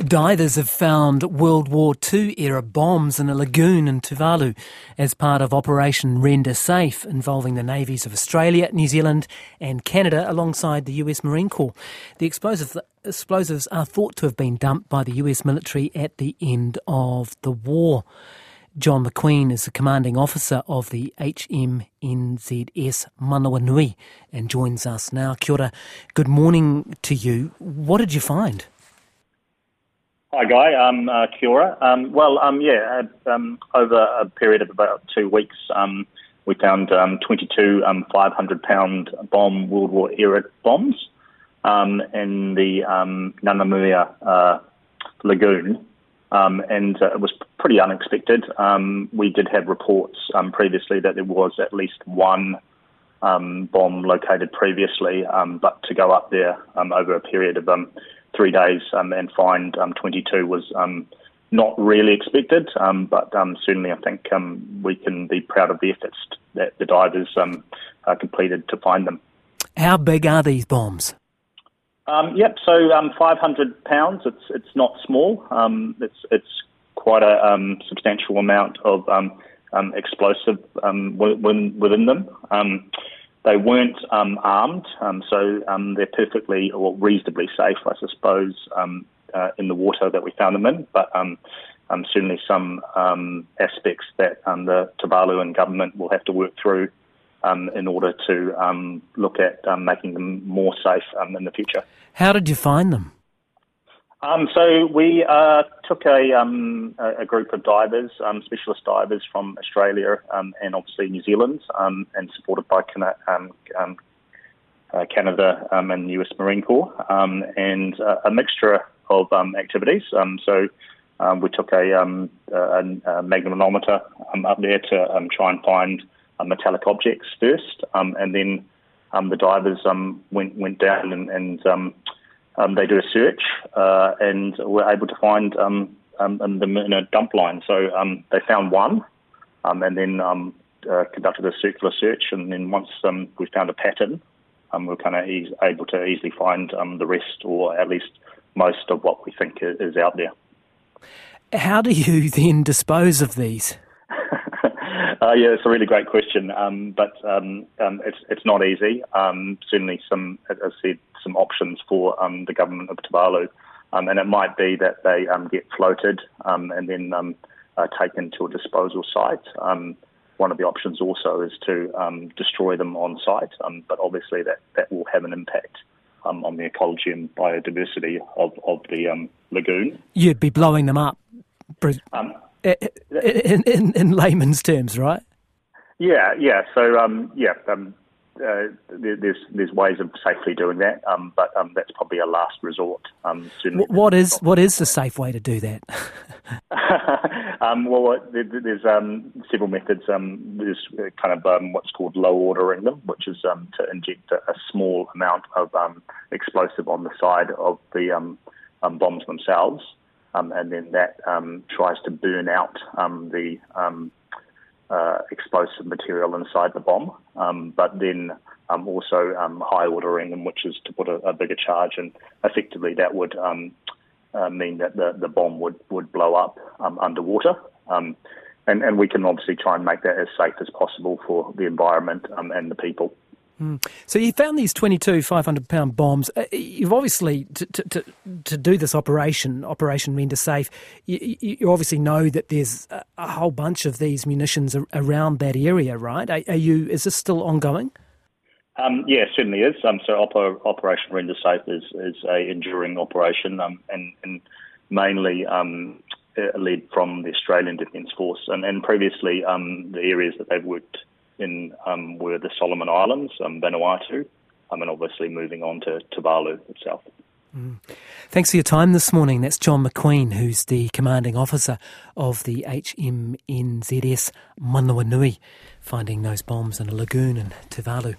Divers have found World War II-era bombs in a lagoon in Tuvalu as part of Operation Render Safe, involving the navies of Australia, New Zealand and Canada alongside the US Marine Corps. The explosives are thought to have been dumped by the US military at the end of the war. John McQueen is the commanding officer of the HMNZS Manawanui and joins us now. Kia ora. Good morning to you. What did you find? Hi, Guy. Kia ora. Over a period of about 2 weeks, we found 22 500-pound World War-era bombs in the Nanamuia Lagoon, and it was pretty unexpected. We did have reports previously that there was at least one bomb located previously, but to go up there over a period of 3 days and find 22 was not really expected, but certainly I think we can be proud of the efforts that the divers completed to find them. How big are these bombs? So 500 pounds. It's not small. It's quite a substantial amount of explosive within them. They weren't armed, so they're perfectly or reasonably safe, I suppose, in the water that we found them in. But certainly some aspects that the Tuvaluan government will have to work through in order to look at making them more safe in the future. How did you find them? So we took a group of divers, specialist divers from Australia and obviously New Zealand, and supported by Canada and the US Marine Corps, and a mixture of activities. So we took a magnetometer up there to try and find metallic objects first, and then the divers went down and they do a search and were able to find them in a dump line. So they found one and then conducted a circular search, and then once we found a pattern, we were kind of able to easily find the rest, or at least most of what we think is out there. How do you then dispose of these? It's a really great question, but it's not easy. Certainly some, as I said, some options for the government of Tuvalu, and it might be that they get floated and then taken to a disposal site. One of the options also is to destroy them on site, but obviously that will have an impact on the ecology and biodiversity of the lagoon. You'd be blowing them up, in layman's terms, right? Yeah. So there's ways of safely doing that, but that's probably a last resort. What is the safe way to do that? There's several methods. There's kind of what's called low ordering them, which is to inject a small amount of explosive on the side of the bombs themselves, and then that tries to burn out the explosive material inside the bomb, but then also high ordering them, which is to put a bigger charge, and effectively that would mean that the bomb would blow up underwater, and we can obviously try and make that as safe as possible for the environment and the people. So you found these 22 500-pound bombs. You've obviously, to do this Operation Render Safe, you obviously know that there's a whole bunch of these munitions around that area, right? Is this still ongoing? Yeah, it certainly is. So Operation Render Safe is a enduring operation, and mainly led from the Australian Defence Force, and previously the areas that they've worked in were the Solomon Islands, Vanuatu, and obviously moving on to Tuvalu itself. Thanks for your time this morning. That's John McQueen, who's the commanding officer of the HMNZS Manawanui, finding those bombs in a lagoon in Tuvalu.